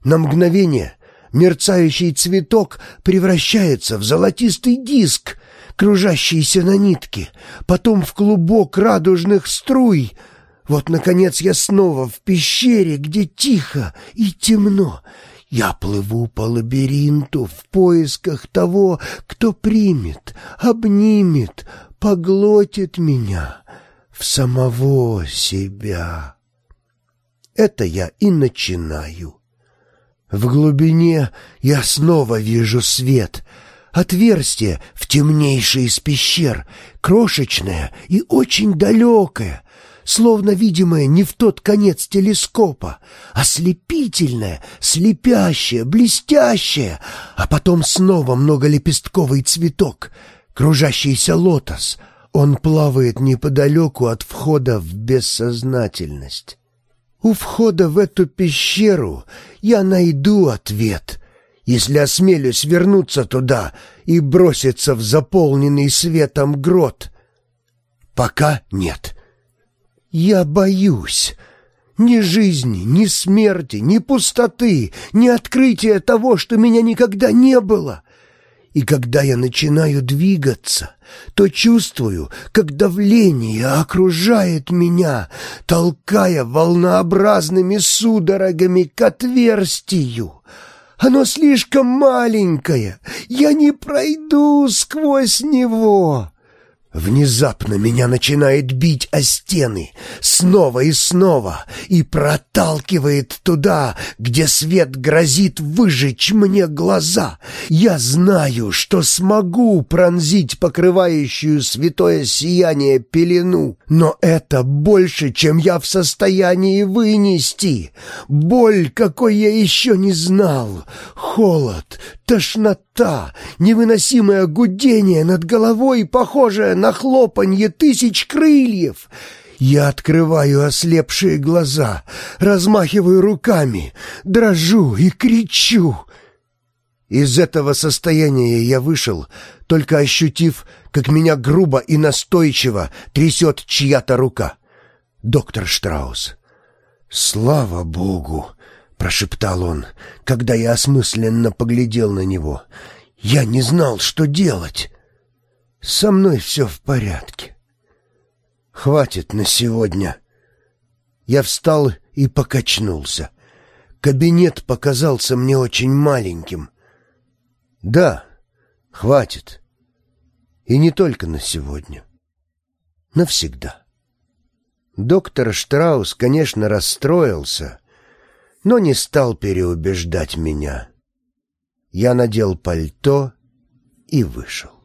На мгновение мерцающий цветок превращается в золотистый диск, кружащийся на нитке, потом в клубок радужных струй. Вот, наконец, я снова в пещере, где тихо и темно. Я плыву по лабиринту в поисках того, кто примет, обнимет, поглотит меня в самого себя. Это я и начинаю. В глубине я снова вижу свет. Отверстие в темнейшей из пещер, крошечное и очень далекое, словно видимое не в тот конец телескопа, ослепительное, слепящее, блестящее, а потом снова многолепестковый цветок, кружащийся лотос. Он плавает неподалеку от входа в бессознательность. У входа в эту пещеру я найду ответ, если осмелюсь вернуться туда и броситься в заполненный светом грот. Пока нет. Я боюсь. Ни жизни, ни смерти, ни пустоты, ни открытия того, что меня никогда не было. И когда я начинаю двигаться, то чувствую, как давление окружает меня, толкая волнообразными судорогами к отверстию. Оно слишком маленькое, я не пройду сквозь него. Внезапно меня начинает бить о стены снова и снова и проталкивает туда, где свет грозит выжечь мне глаза. Я знаю, что смогу пронзить покрывающую святое сияние пелену, но это больше, чем я в состоянии вынести. Боль, какой я еще не знал, холод, тошнота, невыносимое гудение над головой, похожее на хлопанье тысяч крыльев. Я открываю ослепшие глаза, размахиваю руками, дрожу и кричу. Из этого состояния я вышел, только ощутив, как меня грубо и настойчиво трясет чья-то рука. Доктор Штраус. «Слава Богу!» — прошептал он, когда я осмысленно поглядел на него. «Я не знал, что делать. Со мной все в порядке. Хватит на сегодня». Я встал и покачнулся. Кабинет показался мне очень маленьким. Да, хватит. И не только на сегодня. Навсегда. Доктор Штраус, конечно, расстроился, но не стал переубеждать меня. Я надел пальто и вышел.